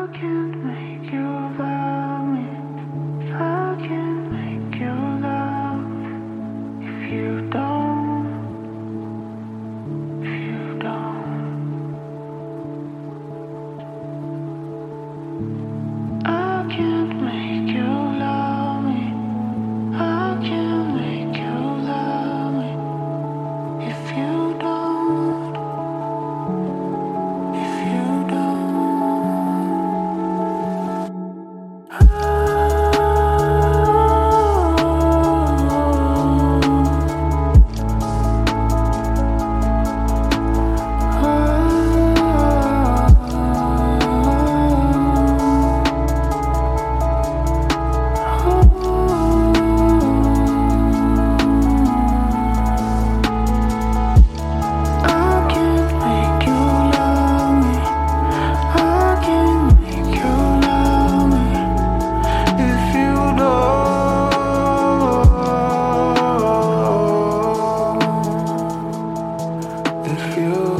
can't make you love me. I can't make you love if you don't, if you don't. I can't make you love me. I can't make you love me if you don't, if you don't. If you